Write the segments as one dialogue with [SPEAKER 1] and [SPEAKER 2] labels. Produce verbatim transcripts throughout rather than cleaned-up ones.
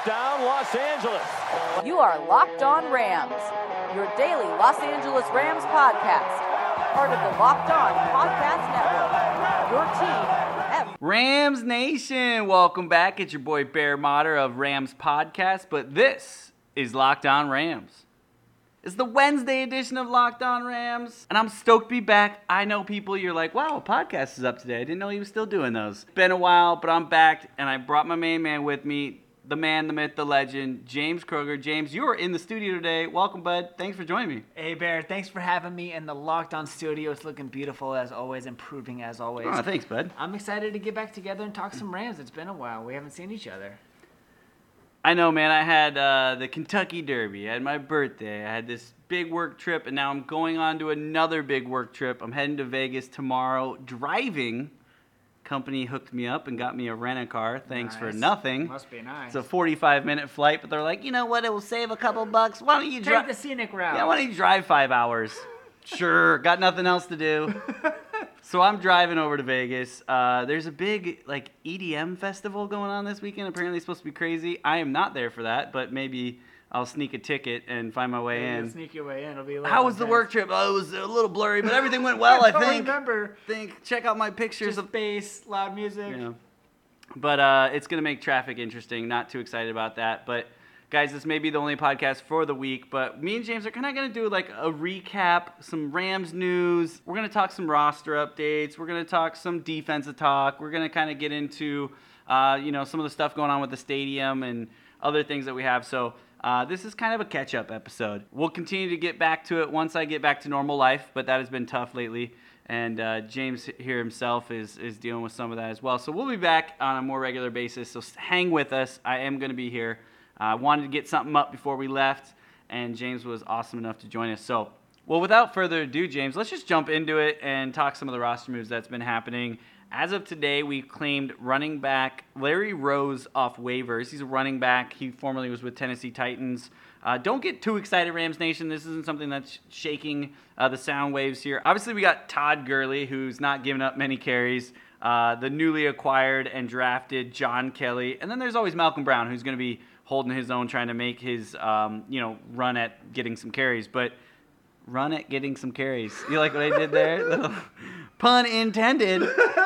[SPEAKER 1] Touchdown, Los Angeles.
[SPEAKER 2] You are Locked On Rams, your daily Los Angeles Rams podcast. Part of the Locked On Podcast Network. Your team every-
[SPEAKER 3] Rams Nation, welcome back. It's your boy Bear Motter of Rams Podcast, but this is Locked On Rams. It's the Wednesday edition of Locked On Rams, and I'm stoked to be back. I know people, you're like, wow, a podcast is up today. I didn't know he was still doing those. Been a while, but I'm back, and I brought my main man with me, the man, the myth, the legend, James Kroger. James, you are in the studio today. Welcome, bud. Thanks for joining me.
[SPEAKER 4] Hey, Bear. Thanks for having me in the Locked On studio. It's looking beautiful as always, improving as always.
[SPEAKER 3] Oh, thanks, bud.
[SPEAKER 4] I'm excited to get back together and talk some Rams. It's been a while. We haven't seen each other.
[SPEAKER 3] I know, man. I had uh, the Kentucky Derby. I had my birthday. I had this big work trip, and now I'm going on to another big work trip. I'm heading to Vegas tomorrow. Driving company hooked me up and got me a rent-a-car. Thanks
[SPEAKER 4] Nice.
[SPEAKER 3] for nothing.
[SPEAKER 4] Must be nice.
[SPEAKER 3] It's a forty-five minute flight, but they're like, you know what? It will save a couple bucks. Why don't you
[SPEAKER 4] Take
[SPEAKER 3] drive?
[SPEAKER 4] the scenic route.
[SPEAKER 3] Yeah, why don't you drive five hours? Sure, got nothing else to do. So I'm driving over to Vegas. Uh, there's a big like E D M festival going on this weekend. Apparently it's supposed to be crazy. I am not there for that, but maybe I'll sneak a ticket and find my way
[SPEAKER 4] Yeah,
[SPEAKER 3] in.
[SPEAKER 4] you'll sneak your way in. It'll be a little
[SPEAKER 3] How was the
[SPEAKER 4] intense.
[SPEAKER 3] work trip? Oh, it was a little blurry, but everything went well, I
[SPEAKER 4] don't
[SPEAKER 3] think.
[SPEAKER 4] remember.
[SPEAKER 3] think. Check out my pictures
[SPEAKER 4] Just
[SPEAKER 3] of
[SPEAKER 4] bass, loud music.
[SPEAKER 3] you know. But uh, it's going to make traffic interesting. Not too excited about that. But, guys, this may be the only podcast for the week. But me and James are kind of going to do, like, a recap, some Rams news. We're going to talk some roster updates. We're going to talk some defensive talk. We're going to kind of get into, uh, you know, some of the stuff going on with the stadium and other things that we have. So uh, this is kind of a catch-up episode. We'll continue to get back to it once I get back to normal life. But that has been tough lately. And uh, James here himself is is dealing with some of that as well. So we'll be back on a more regular basis. So hang with us. I am going to be here. I uh, wanted to get something up before we left, and James was awesome enough to join us. So, well, without further ado, James, let's just jump into it and talk some of the roster moves that's been happening. As of today, we claimed running back Larry Rose off waivers. He's a running back. He formerly was with Tennessee Titans. Uh, don't get too excited, Rams Nation. This isn't something that's shaking uh, the sound waves here. Obviously, we got Todd Gurley, who's not giving up many carries. Uh, the newly acquired and drafted John Kelly. And then there's always Malcolm Brown, who's going to be holding his own, trying to make his um, you know, run at getting some carries. But run at getting some carries. You like what I did there? Little pun intended.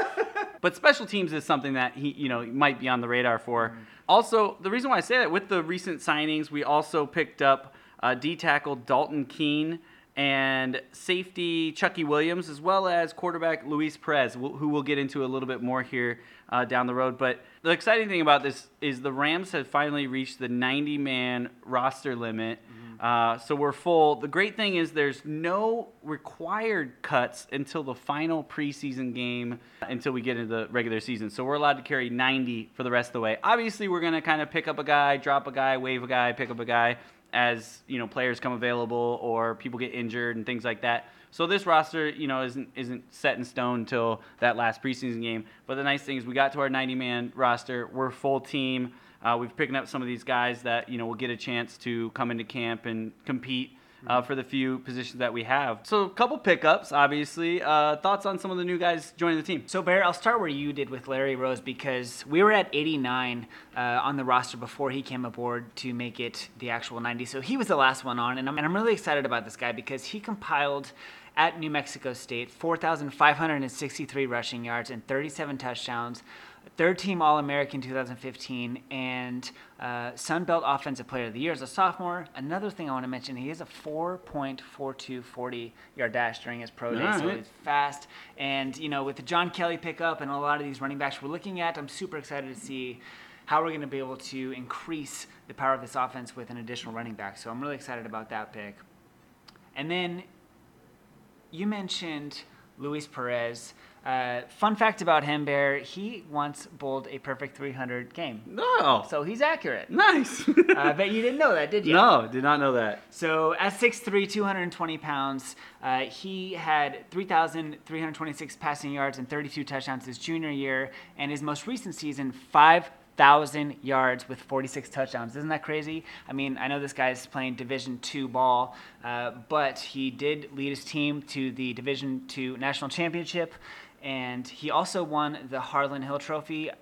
[SPEAKER 3] But special teams is something that he, you know, might be on the radar for. Mm-hmm. Also, the reason why I say that, with the recent signings, we also picked up uh, D-tackle Dalton Keene and safety Chucky Williams, as well as quarterback Luis Perez, who we'll get into a little bit more here uh, down the road. But the exciting thing about this is the Rams have finally reached the ninety man roster limit. Mm-hmm. Uh, so we're full. The great thing is there's no required cuts until the final preseason game, until we get into the regular season. So we're allowed to carry ninety for the rest of the way. Obviously, we're going to kind of pick up a guy, drop a guy, waive a guy, pick up a guy as, you know, players come available or people get injured and things like that. So this roster, you know, isn't isn't set in stone until that last preseason game. But the nice thing is we got to our ninety man roster. We're full team. Uh, we've picked up some of these guys that, you know, will get a chance to come into camp and compete uh, for the few positions that we have. So a couple pickups, obviously. Uh, thoughts on some of the new guys joining the team?
[SPEAKER 4] So, Bear, I'll start where you did with Larry Rose, because we were at eighty-nine uh, on the roster before he came aboard to make it the actual ninety. So he was the last one on, and I'm, and I'm really excited about this guy because he compiled at New Mexico State four thousand five hundred sixty-three rushing yards and thirty-seven touchdowns. Third team All-American two thousand fifteen, and uh, Sun Belt Offensive Player of the Year as a sophomore. Another thing I want to mention, he has a four point four two forty-yard dash during his pro day,
[SPEAKER 3] All
[SPEAKER 4] so
[SPEAKER 3] right.
[SPEAKER 4] he's fast. And, you know, with the John Kelly pickup and a lot of these running backs we're looking at, I'm super excited to see how we're going to be able to increase the power of this offense with an additional running back. So I'm really excited about that pick. And then you mentioned Luis Perez. Uh, fun fact about him, Bear, he once bowled a perfect three hundred game.
[SPEAKER 3] No.
[SPEAKER 4] So he's accurate.
[SPEAKER 3] Nice.
[SPEAKER 4] uh, I bet you didn't know that, did you?
[SPEAKER 3] No, did not know that.
[SPEAKER 4] So at six three, two hundred twenty pounds, uh, he had three thousand three hundred twenty-six passing yards and thirty-two touchdowns his junior year, and his most recent season, five thousand yards with forty-six touchdowns. Isn't that crazy? I mean, I know this guy's playing Division two ball, uh, but he did lead his team to the Division two national championship, and he also won the Harlan Hill Trophy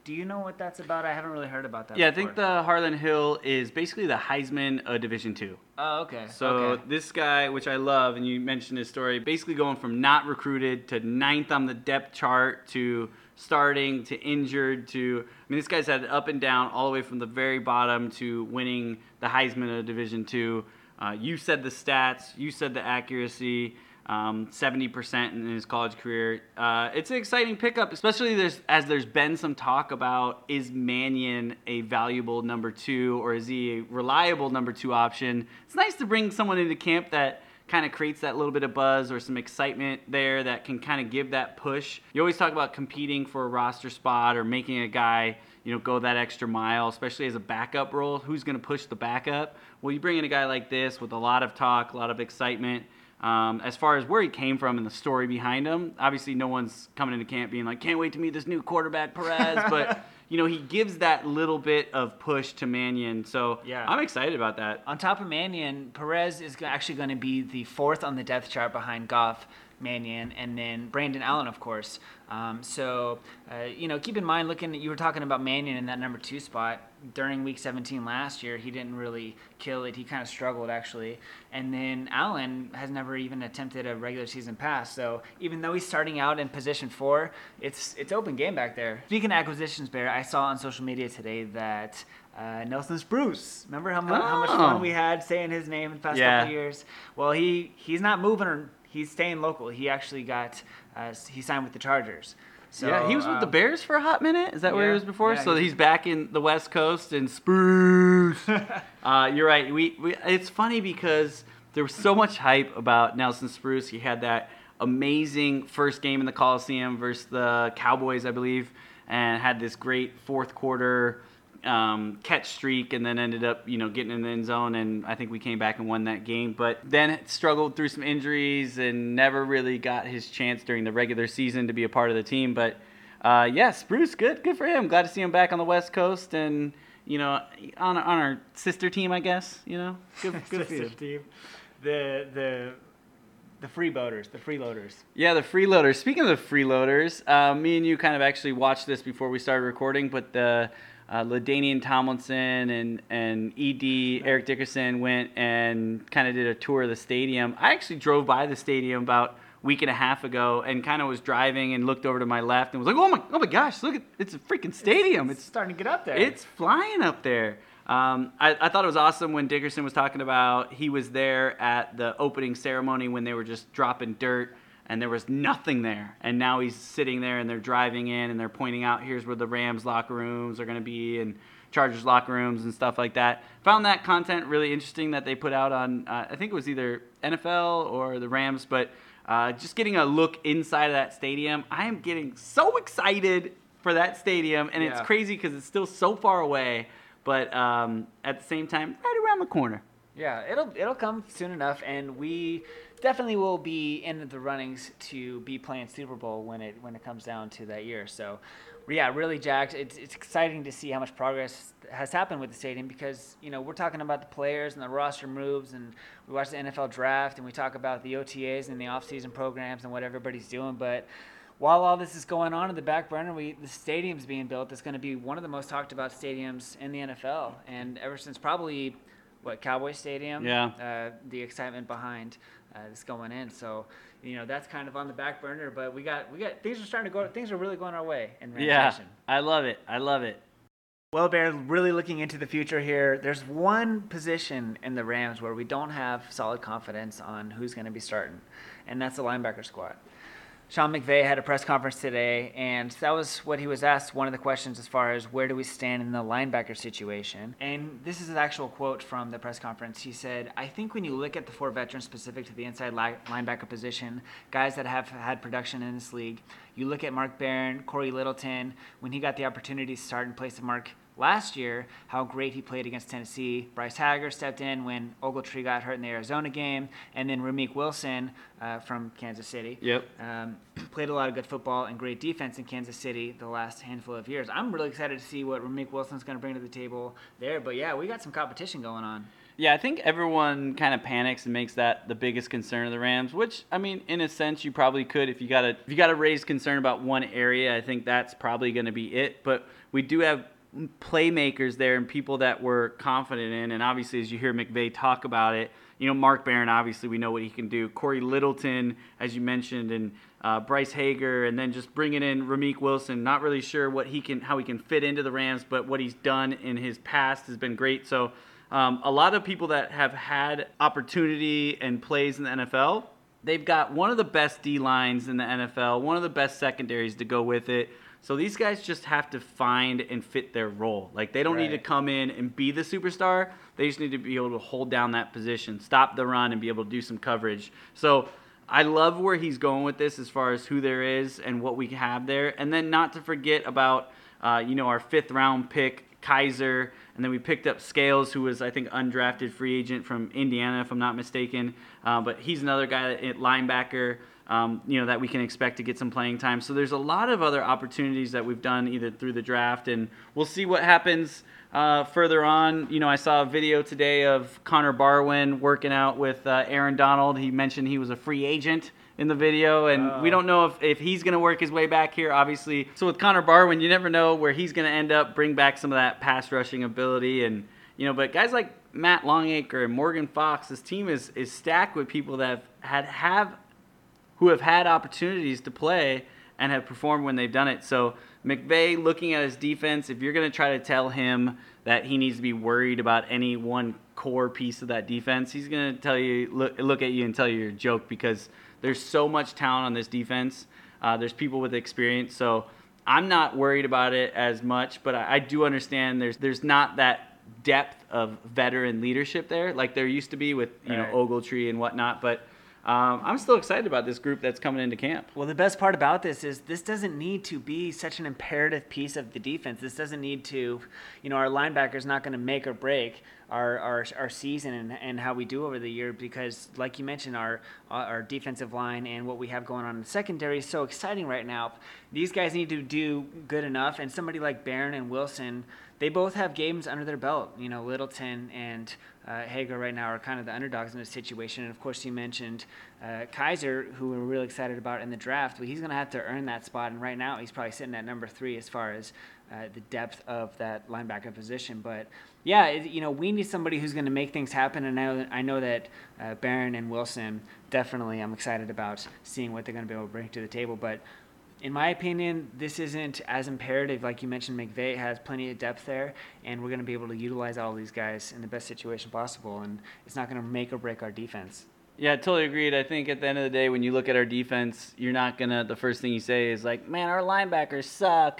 [SPEAKER 4] Do you know what that's about? I haven't really heard about that
[SPEAKER 3] Yeah,
[SPEAKER 4] before.
[SPEAKER 3] I think the Harlan Hill is basically the Heisman of Division Two.
[SPEAKER 4] Oh, okay.
[SPEAKER 3] So
[SPEAKER 4] okay.
[SPEAKER 3] this guy, which I love, and you mentioned his story, basically going from not recruited to ninth on the depth chart to starting to injured to, I mean, this guy's had up and down all the way from the very bottom to winning the Heisman of Division Two. Uh, you said the stats, you said the accuracy. Um, seventy percent in his college career. Uh, it's an exciting pickup, especially there's, as there's been some talk about, is Mannion a valuable number two, or is he a reliable number two option? It's nice to bring someone into camp that kind of creates that little bit of buzz or some excitement there that can kind of give that push. You always talk about competing for a roster spot or making a guy, you know, go that extra mile, especially as a backup role. Who's going to push the backup? Well, you bring in a guy like this with a lot of talk, a lot of excitement. Um, as far as where he came from and the story behind him, obviously no one's coming into camp being like, can't wait to meet this new quarterback, Perez. But, you know, he gives that little bit of push to Mannion. So
[SPEAKER 4] Yeah.
[SPEAKER 3] I'm excited about that.
[SPEAKER 4] On top of Mannion, Perez is go- actually going to be the fourth on the depth chart behind Goff, Mannion, and then Brandon Allen, of course. Um, so, uh, you know, keep in mind, looking, you were talking about Mannion in that number two spot. During week seventeen last year, he didn't really kill it. He kind of struggled, actually. And then Allen has never even attempted a regular season pass. So even though he's starting out in position four, it's it's open game back there. Speaking of acquisitions, Bear, I saw on social media today that uh, Nelson Spruce, remember how, mu- how much
[SPEAKER 3] Oh.
[SPEAKER 4] fun we had saying his name in the past
[SPEAKER 3] Yeah.
[SPEAKER 4] couple of years? Well, he, he's not moving or he's staying local. He actually got, uh, he signed with the Chargers. So,
[SPEAKER 3] yeah, he was with the
[SPEAKER 4] um,
[SPEAKER 3] Bears for a hot minute. Is that where he
[SPEAKER 4] yeah,
[SPEAKER 3] was before?
[SPEAKER 4] yeah,
[SPEAKER 3] so
[SPEAKER 4] he's-
[SPEAKER 3] he's back in the West Coast and Spruce. uh, you're right. We, we it's funny because there was so much hype about Nelson Spruce. He had that amazing first game in the Coliseum versus the Cowboys, I believe, and had this great fourth quarter um, catch streak, and then ended up, you know, getting in the end zone, and I think we came back and won that game. But then struggled through some injuries and never really got his chance during the regular season to be a part of the team. But uh, yeah, Spruce, good, good for him. Glad to see him back on the West Coast, and you know, on on our sister team, I guess. You know, good, good for you.
[SPEAKER 4] team. The the the freeboaters, the freeloaders.
[SPEAKER 3] Yeah, the freeloaders. Speaking of the freeloaders, uh, me and you kind of actually watched this before we started recording, but the uh, LaDainian Tomlinson and, and E D, Eric Dickerson, went and kind of did a tour of the stadium. I actually drove by the stadium about a week and a half ago and kind of was driving and looked over to my left and was like, oh my, oh my gosh, look, at it's a freaking stadium.
[SPEAKER 4] It's
[SPEAKER 3] It's,
[SPEAKER 4] starting to get up there.
[SPEAKER 3] it's flying up there. Um, I, I thought it was awesome when Dickerson was talking about he was there at the opening ceremony when they were just dropping dirt and there was nothing there. And now he's sitting there and they're driving in and they're pointing out here's where the Rams locker rooms are going to be and Chargers locker rooms and stuff like that. Found that content really interesting that they put out on, uh, I think it was either N F L or the Rams, but uh, just getting a look inside of that stadium. I am getting so excited for that stadium, and it's
[SPEAKER 4] Yeah.
[SPEAKER 3] crazy because it's still so far away. But um, at the same time, right around the corner.
[SPEAKER 4] Yeah, it'll it'll come soon enough, and we definitely will be in the runnings to be playing Super Bowl when it when it comes down to that year. So, yeah, really jacked. It's it's exciting to see how much progress has happened with the stadium because you know we're talking about the players and the roster moves, and we watch the N F L draft, and we talk about the O T As and the off-season programs and what everybody's doing, but while all this is going on in the back burner, we the stadium's being built. It's going to be one of the most talked about stadiums in the N F L, and ever since probably what Cowboy Stadium,
[SPEAKER 3] Yeah.
[SPEAKER 4] uh, the excitement behind uh, this going in. So you know that's kind of on the back burner, but we got we got things are starting to go. Things are really going our way in Rams
[SPEAKER 3] Yeah,
[SPEAKER 4] Nation.
[SPEAKER 3] I love it. I love it.
[SPEAKER 4] Well, Bear, really looking into the future here, there's one position in the Rams where we don't have solid confidence on who's going to be starting, and that's the linebacker squad. Sean McVay had a press conference today, and that was what he was asked, one of the questions as far as where do we stand in the linebacker situation. And this is an actual quote from the press conference. He said, I think when you look at the four veterans specific to the inside li- linebacker position, guys that have had production in this league, you look at Mark Barron, Corey Littleton, when he got the opportunity to start in place of Mark last year, how great he played against Tennessee. Bryce Hagger stepped in when Ogletree got hurt in the Arizona game, and then Ramik Wilson uh, from Kansas City.
[SPEAKER 3] Yep.
[SPEAKER 4] Um, played a lot of good football and great defense in Kansas City the last handful of years. I'm really excited to see what Ramik Wilson's going to bring to the table there. But yeah, we got some competition going on.
[SPEAKER 3] Yeah, I think everyone kind of panics and makes that the biggest concern of the Rams, which, I mean, in a sense, you probably could. If you got to if you got to raise concern about one area, I think that's probably going to be it. But we do have playmakers there and people that we're confident in. And obviously, as you hear McVay talk about it, you know, Mark Barron, obviously, we know what he can do. Corey Littleton, as you mentioned, and uh, Bryce Hager, and then just bringing in Ramik Wilson. Not really sure what he can, how he can fit into the Rams, but what he's done in his past has been great. So um, a lot of people that have had opportunity and plays in the N F L, they've got one of the best D-lines in the N F L, one of the best secondaries to go with it. So these guys just have to find and fit their role. Like, they don't
[SPEAKER 4] Right.
[SPEAKER 3] need to come in and be the superstar. They just need to be able to hold down that position, stop the run, and be able to do some coverage. So I love where he's going with this as far as who there is and what we have there. And then not to forget about, uh, you know, our fifth-round pick, Kaiser. And then we picked up Scales, who was, I think, undrafted free agent from Indiana, if I'm not mistaken. Uh, but he's another guy at linebacker. Um, you know, that we can expect to get some playing time. So there's a lot of other opportunities that we've done either through the draft, and we'll see what happens uh, further on. You know, I saw a video today of Connor Barwin working out with uh, Aaron Donald. He mentioned he was a free agent in the video, and
[SPEAKER 4] Oh.
[SPEAKER 3] we don't know if, if he's going to work his way back here, obviously. So with Connor Barwin, you never know where he's going to end up, bring back some of that pass rushing ability. And, you know, but guys like Matt Longacre and Morgan Fox, this team is, is stacked with people that have had have who have had opportunities to play and have performed when they've done it. So McVay, looking at his defense, if you're going to try to tell him that he needs to be worried about any one core piece of that defense, he's going to tell you, look, look at you and tell you you're a joke, because there's so much talent on this defense. Uh, there's people with experience. So I'm not worried about it as much, but I, I do understand there's there's not that depth of veteran leadership there like there used to be with, you
[SPEAKER 4] Right.
[SPEAKER 3] know, Ogletree and whatnot. But Um, I'm still excited about this group that's coming into camp.
[SPEAKER 4] Well, the best part about this is this doesn't need to be such an imperative piece of the defense. This doesn't need to, you know, our linebackers not going to make or break our our, our season and, and how we do over the year, because, like you mentioned, our our defensive line and what we have going on in the secondary is so exciting right now. These guys need to do good enough, and somebody like Barron and Wilson, they both have games under their belt. You know, Littleton and uh, Hager right now are kind of the underdogs in this situation. And, of course, you mentioned uh, Kaiser, who we're really excited about in the draft. Well, he's going to have to earn that spot, and right now he's probably sitting at number three as far as uh, the depth of that linebacker position. But, yeah, it, you know, we need somebody who's going to make things happen, and I know, I know that uh, Barron and Wilson, definitely I'm excited about seeing what they're going to be able to bring to the table. But in my opinion, this isn't as imperative. Like you mentioned, McVay has plenty of depth there, and we're going to be able to utilize all these guys in the best situation possible, and it's not going to make or break our defense.
[SPEAKER 3] Yeah, totally agreed. I think at the end of the day, when you look at our defense, you're not going to, the first thing you say is like, man, our linebackers suck.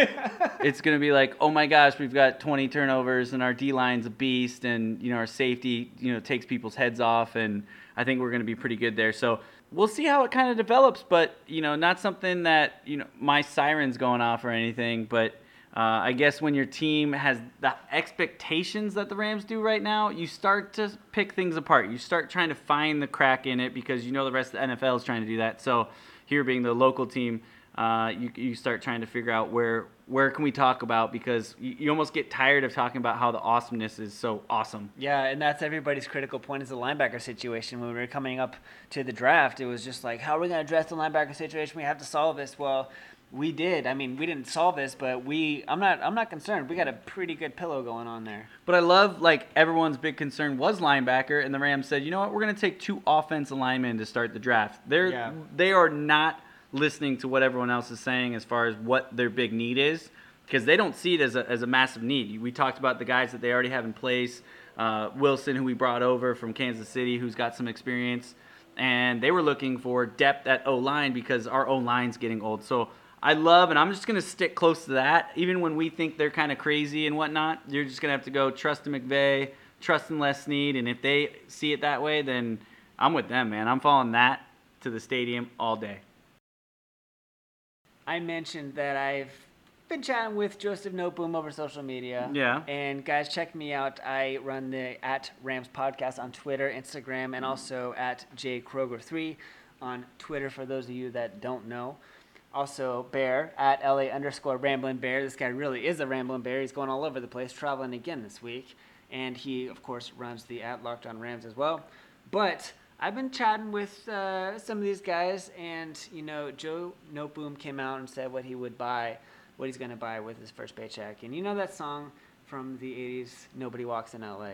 [SPEAKER 3] It's going to be like, oh my gosh, we've got twenty turnovers and our D-line's a beast, and, you know, our safety, you know, takes people's heads off, and I think we're going to be pretty good there. So we'll see how it kind of develops, but, you know, not something that, you know, my siren's going off or anything, but Uh, I guess when your team has the expectations that the Rams do right now, you start to pick things apart. You start trying to find the crack in it because you know the rest of the N F L is trying to do that. So here being the local team, uh, you you start trying to figure out where where can we talk about, because you, you almost get tired of talking about how the awesomeness is so awesome.
[SPEAKER 4] Yeah, and that's everybody's critical point is the linebacker situation. When we were coming up to the draft, it was just like, how are we going to address the linebacker situation? We have to solve this. Well, we did. I mean, we didn't solve this, but we. I'm not. I'm not concerned. We got a pretty good pillow going on there.
[SPEAKER 3] But I love, like, everyone's big concern was linebacker, and the Rams said, you know what, we're going to take two offensive linemen to start the draft. They're
[SPEAKER 4] Yeah.
[SPEAKER 3] they are not listening to what everyone else is saying as far as what their big need is, because they don't see it as a as a massive need. We talked about the guys that they already have in place. Uh, Wilson, who we brought over from Kansas City, who's got some experience, and they were looking for depth at O-line because our O-line's getting old. So I love, and I'm just going to stick close to that. Even when we think they're kind of crazy and whatnot, you're just going to have to go trust in McVay, trust in Les Snead, and if they see it that way, then I'm with them, man. I'm following that to the stadium all day.
[SPEAKER 4] I mentioned that I've been chatting with Joseph Noteboom over social media.
[SPEAKER 3] Yeah.
[SPEAKER 4] And guys, check me out. I run the at Rams podcast on Twitter, Instagram, and also at J Kroger three. on Twitter for those of you that don't know. Also, Bear, at L A underscore Ramblin' Bear. This guy really is a Ramblin' Bear. He's going all over the place, traveling again this week. And he, of course, runs the at Locked On Rams as well. But I've been chatting with uh, some of these guys, and, you know, Joe Noteboom came out and said what he would buy, what he's going to buy with his first paycheck. And you know that song from the eighties, Nobody Walks in L A?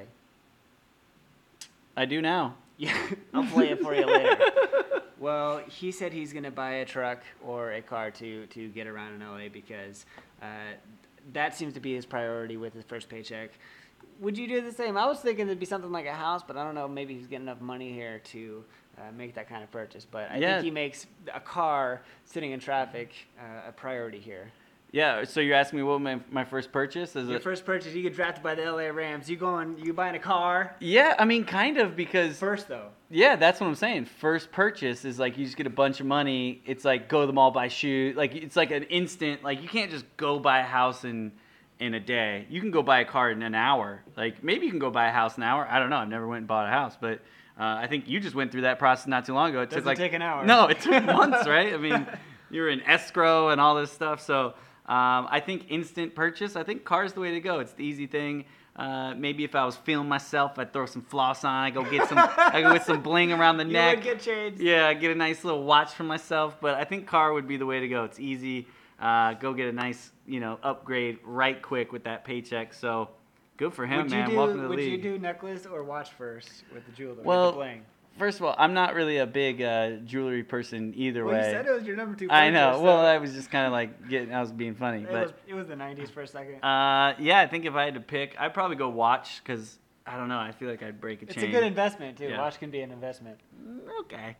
[SPEAKER 3] I do now.
[SPEAKER 4] Yeah, I'll play it for you later. Well, he said he's going to buy a truck or a car to, to get around in L A because uh, that seems to be his priority with his first paycheck. Would you do the same? I was thinking it'd be something like a house, but I don't know. Maybe he's getting enough money here to uh, make that kind of purchase. But I
[SPEAKER 3] Yeah.
[SPEAKER 4] think he makes a car sitting in traffic uh, a priority here.
[SPEAKER 3] Yeah, so you're asking me what my, my first purchase is?
[SPEAKER 4] Your
[SPEAKER 3] it?
[SPEAKER 4] first purchase, you get drafted by the L A Rams. You going? You buying a car?
[SPEAKER 3] Yeah, I mean, kind of, because
[SPEAKER 4] First, though.
[SPEAKER 3] yeah, that's what I'm saying. First purchase is like you just get a bunch of money. It's like go to the mall, buy shoes. Like it's like an instant. Like you can't just go buy a house in in a day. You can go buy a car in an hour. Like maybe you can go buy a house in an hour. I don't know. I've never went and bought a house, but uh, I think you just went through that process not too long ago. It took
[SPEAKER 4] Doesn't
[SPEAKER 3] like
[SPEAKER 4] take an hour.
[SPEAKER 3] No, it took months, right? I mean, you were in escrow and all this stuff. So um, I think instant purchase. I think car's the way to go. It's the easy thing. Uh, maybe if I was feeling myself, I'd throw some floss on. I go get some. I go get some bling around the
[SPEAKER 4] You
[SPEAKER 3] neck.
[SPEAKER 4] would get changed.
[SPEAKER 3] Yeah, get a nice little watch for myself. But I think car would be the way to go. It's easy. Uh, go get a nice, you know, upgrade right quick with that paycheck. So good for him,
[SPEAKER 4] Would
[SPEAKER 3] man.
[SPEAKER 4] you do,
[SPEAKER 3] Welcome to the
[SPEAKER 4] would
[SPEAKER 3] league.
[SPEAKER 4] you do necklace or watch first with the jewelry?
[SPEAKER 3] Well,
[SPEAKER 4] with the bling?
[SPEAKER 3] First of all, I'm not really a big uh, jewelry person either
[SPEAKER 4] Well,
[SPEAKER 3] way.
[SPEAKER 4] you said it was your number two.
[SPEAKER 3] I know.
[SPEAKER 4] purchase,
[SPEAKER 3] Well,
[SPEAKER 4] so
[SPEAKER 3] I was just kind of like getting. I was being funny,
[SPEAKER 4] it
[SPEAKER 3] but
[SPEAKER 4] was it was the nineties for a second.
[SPEAKER 3] uh, yeah, I think if I had to pick, I'd probably go watch because I don't know. I feel like I'd break a
[SPEAKER 4] It's
[SPEAKER 3] chain.
[SPEAKER 4] a good investment too.
[SPEAKER 3] Yeah.
[SPEAKER 4] Watch can be an investment.
[SPEAKER 3] Okay.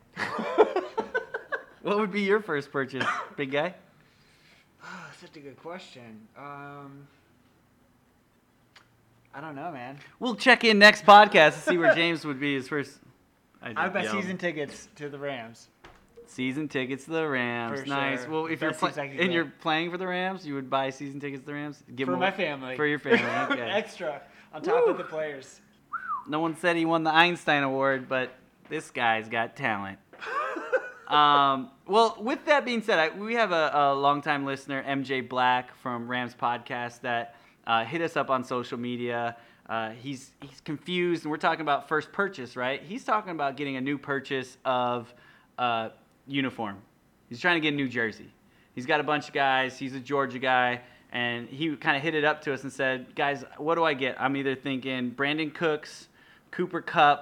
[SPEAKER 3] What would be your first purchase, big guy?
[SPEAKER 4] Oh, such a good question. Um, I don't know, man.
[SPEAKER 3] We'll check in next podcast to see where James would be his first.
[SPEAKER 4] I bet
[SPEAKER 3] yelled.
[SPEAKER 4] season tickets to the Rams.
[SPEAKER 3] Season tickets to the Rams.
[SPEAKER 4] For
[SPEAKER 3] Nice.
[SPEAKER 4] sure.
[SPEAKER 3] Well, if you're
[SPEAKER 4] Best
[SPEAKER 3] pla-
[SPEAKER 4] seats I could
[SPEAKER 3] and
[SPEAKER 4] get.
[SPEAKER 3] you're playing for the Rams, you would buy season tickets to the Rams. Give
[SPEAKER 4] For
[SPEAKER 3] them
[SPEAKER 4] my
[SPEAKER 3] a-
[SPEAKER 4] family.
[SPEAKER 3] For your family. Okay.
[SPEAKER 4] Extra on top
[SPEAKER 3] Woo.
[SPEAKER 4] of the players.
[SPEAKER 3] No one said he won the Einstein Award, but this guy's got talent. um, well, with that being said, I, we have a, a longtime listener, M J Black from Rams Podcast, that uh, hit us up on social media. Uh, he's he's confused, and we're talking about first purchase, right? He's talking about getting a new purchase of uh, uniform. He's trying to get a new jersey. He's got a bunch of guys. He's a Georgia guy. And he kind of hit it up to us and said, guys, what do I get? I'm either thinking Brandon Cooks, Cooper Kupp,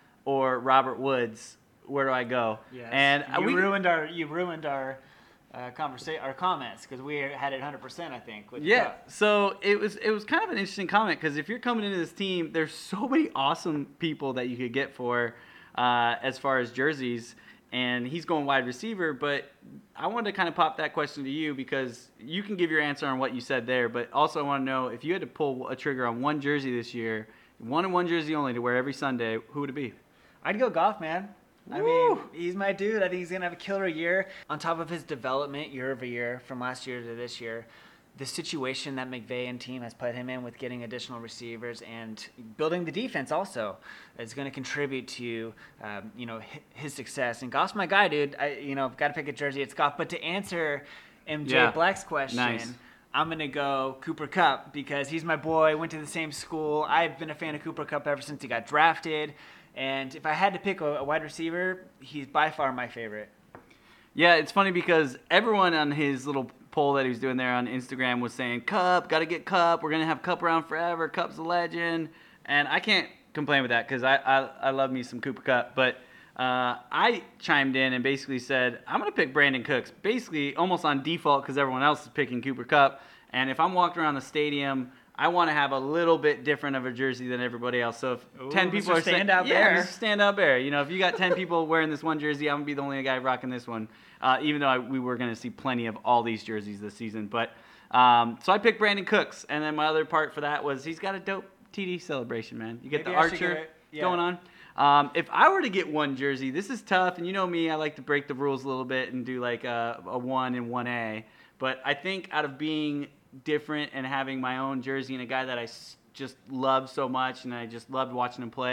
[SPEAKER 3] or Robert Woods. Where do I go?
[SPEAKER 4] Yes.
[SPEAKER 3] And
[SPEAKER 4] you
[SPEAKER 3] we
[SPEAKER 4] ruined our you ruined our uh, conversa- our comments because we had it one hundred percent. I think. with
[SPEAKER 3] Yeah,
[SPEAKER 4] Kupp.
[SPEAKER 3] so it was it was kind of an interesting comment because if you're coming into this team, there's so many awesome people that you could get for uh, as far as jerseys, and he's going wide receiver. But I wanted to kind of pop that question to you because you can give your answer on what you said there, but also I want to know if you had to pull a trigger on one jersey this year, one and one jersey only to wear every Sunday, who would it be?
[SPEAKER 4] I'd go Goff, man. I
[SPEAKER 3] Woo!
[SPEAKER 4] mean, he's my dude. I think he's gonna have a killer year. On top of his development year over year, from last year to this year, the situation that McVay and team has put him in with getting additional receivers and building the defense also is going to contribute to um, you know hi- his success. And Goff's my guy, dude. I you know got to pick a jersey. It's Goff. But to answer M J
[SPEAKER 3] Yeah.
[SPEAKER 4] Black's question.
[SPEAKER 3] Nice.
[SPEAKER 4] I'm going to go Cooper Kupp because he's my boy, went to the same school. I've been a fan of Cooper Kupp ever since he got drafted. And if I had to pick a, a wide receiver, he's by far my favorite.
[SPEAKER 3] Yeah, it's funny because everyone on his little poll that he was doing there on Instagram was saying, Kupp, got to get Kupp. We're going to have Kupp around forever. Kupp's a legend. And I can't complain with that because I, I, I love me some Cooper Kupp. But uh, I chimed in and basically said, I'm going to pick Brandon Cooks, basically almost on default because everyone else is picking Cooper Kupp. And if I'm walking around the stadium, I want to have a little bit different of a jersey than everybody else. So if
[SPEAKER 4] Ooh,
[SPEAKER 3] ten people
[SPEAKER 4] Mister
[SPEAKER 3] are saying,
[SPEAKER 4] Standout
[SPEAKER 3] yeah,
[SPEAKER 4] Bear.
[SPEAKER 3] Mister Standout Bear. You know, if you got ten people wearing this one jersey, I'm gonna be the only guy rocking this one. Uh, even though I, we were gonna see plenty of all these jerseys this season, but um, so I picked Brandon Cooks, and then my other part for that was he's got a dope T D celebration, man. You get
[SPEAKER 4] Maybe
[SPEAKER 3] the
[SPEAKER 4] I should
[SPEAKER 3] Archer
[SPEAKER 4] get it. Yeah.
[SPEAKER 3] going on. Um, if I were to get one jersey, this is tough, and you know me, I like to break the rules a little bit and do like a, a one and one A. But I think out of being different and having my own jersey and a guy that I s- just love so much and I just loved watching him play,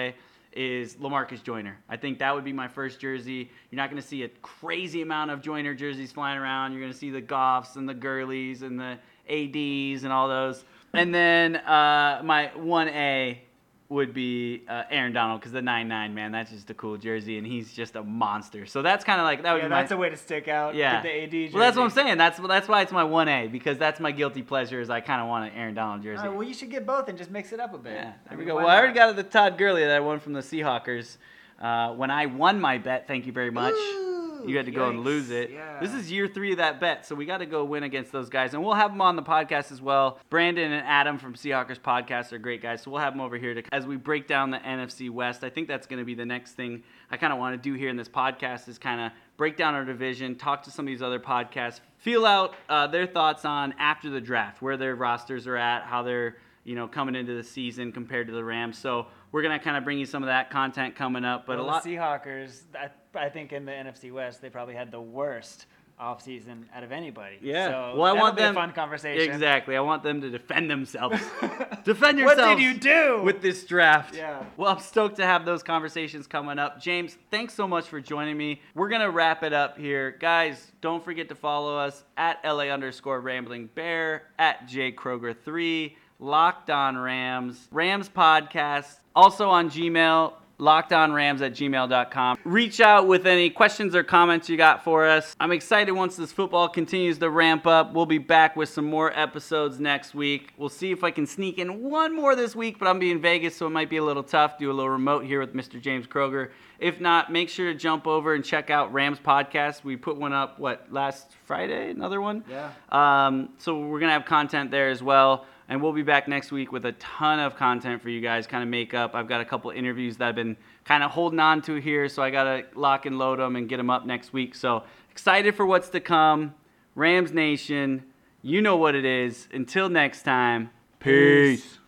[SPEAKER 3] is LaMarcus Joyner. I think that would be my first jersey. You're not going to see a crazy amount of Joyner jerseys flying around. You're going to see the Goffs and the Gurleys and the A Ds and all those. And then uh, my one A would be uh, Aaron Donald, because the nine nine, man, that's just a cool jersey, and he's just a monster. So that's kind of like, that would
[SPEAKER 4] Yeah,
[SPEAKER 3] be my...
[SPEAKER 4] that's a way to stick out.
[SPEAKER 3] Yeah.
[SPEAKER 4] Get the A D jersey.
[SPEAKER 3] Well, that's what I'm saying. That's that's why it's my one A, because that's my guilty pleasure, is I kind of want an Aaron Donald jersey.
[SPEAKER 4] All right, well, you should get both and just mix it up a bit.
[SPEAKER 3] Yeah,
[SPEAKER 4] I
[SPEAKER 3] there we
[SPEAKER 4] mean,
[SPEAKER 3] go.
[SPEAKER 4] why
[SPEAKER 3] Well, I already
[SPEAKER 4] not?
[SPEAKER 3] got the Todd Gurley that I won from the Seahawkers. Uh, when I won my bet, thank you very much.
[SPEAKER 4] Ooh,
[SPEAKER 3] You had to go and
[SPEAKER 4] yikes.
[SPEAKER 3] lose it.
[SPEAKER 4] Yeah.
[SPEAKER 3] This is year three of that bet, so we got to go win against those guys. And we'll have them on the podcast as well. Brandon and Adam from Seahawkers Podcast are great guys, so we'll have them over here to, as we break down the N F C West. I think that's going to be the next thing I kind of want to do here in this podcast, is kind of break down our division, talk to some of these other podcasts, feel out uh, their thoughts on after the draft, where their rosters are at, how they're you know coming into the season compared to the Rams. So we're going to kind of bring you some of that content coming up. But
[SPEAKER 4] well,
[SPEAKER 3] a lot.
[SPEAKER 4] the Seahawkers, I, I think in the N F C West, they probably had the worst offseason out of anybody.
[SPEAKER 3] Yeah.
[SPEAKER 4] So
[SPEAKER 3] well, I
[SPEAKER 4] that'll
[SPEAKER 3] want
[SPEAKER 4] be
[SPEAKER 3] them
[SPEAKER 4] a fun conversation.
[SPEAKER 3] Exactly. I want them to defend themselves. Defend
[SPEAKER 4] What
[SPEAKER 3] yourselves.
[SPEAKER 4] did you do?
[SPEAKER 3] with this draft?
[SPEAKER 4] Yeah.
[SPEAKER 3] Well, I'm stoked to have those conversations coming up. James, thanks so much for joining me. We're gonna wrap it up here, guys. Don't forget to follow us at L A underscore Rambling Bear, at J Kroger three, Locked On Rams, Rams Podcast, also on Gmail. LockedOnRams at gmail dot com. Reach out with any questions or comments you got for us. I'm excited once this football continues to ramp up. We'll be back with some more episodes next week. We'll see if I can sneak in one more this week, but I'm being in Vegas, so it might be a little tough. Do a little remote here with Mister James Kroger. If not, make sure to jump over and check out Rams Podcast. We put one up, what, last Friday? Another one?
[SPEAKER 4] Yeah.
[SPEAKER 3] Um, so we're going to have content there as well. And we'll be back next week with a ton of content for you guys, kind of make up. I've got a couple interviews that I've been kind of holding on to here, so I got to lock and load them and get them up next week. So excited for what's to come. Rams Nation, you know what it is. Until next time, peace.